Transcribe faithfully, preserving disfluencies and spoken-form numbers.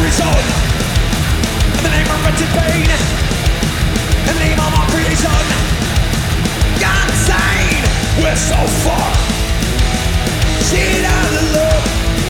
prison. In the name of wretched pain, in the name of our creation. God insane, we're so far. See